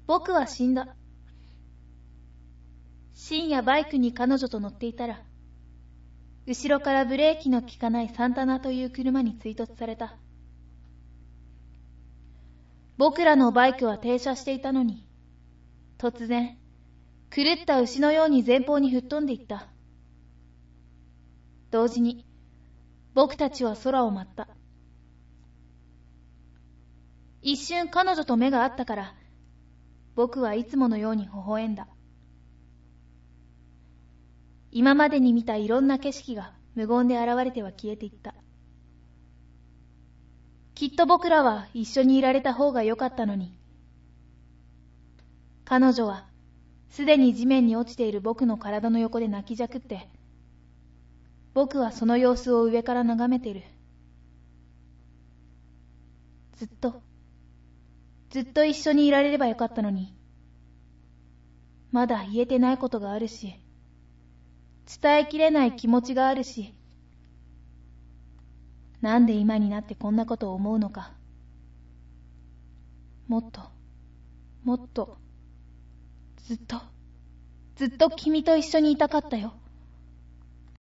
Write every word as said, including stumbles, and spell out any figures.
僕は死んだ。深夜バイクに彼女と乗っていたら、後ろからブレーキの効かないサンタナという車に追突された。僕らのバイクは停車していたのに、突然、狂った牛のように前方に吹っ飛んでいった。同時に、僕たちは空を舞った。一瞬彼女と目が合ったから、僕はいつものように微笑んだ。今までに見たいろんな景色が無言で現れては消えていった。きっと僕らは一緒にいられた方が良かったのに。彼女はすでに地面に落ちている僕の体の横で泣きじゃくって、僕はその様子を上から眺めている。ずっと、ずっと一緒にいられればよかったのに。まだ言えてないことがあるし、伝えきれない気持ちがあるし、なんで今になってこんなことを思うのか。もっと、もっと、ずっと、ずっと君と一緒にいたかったよ。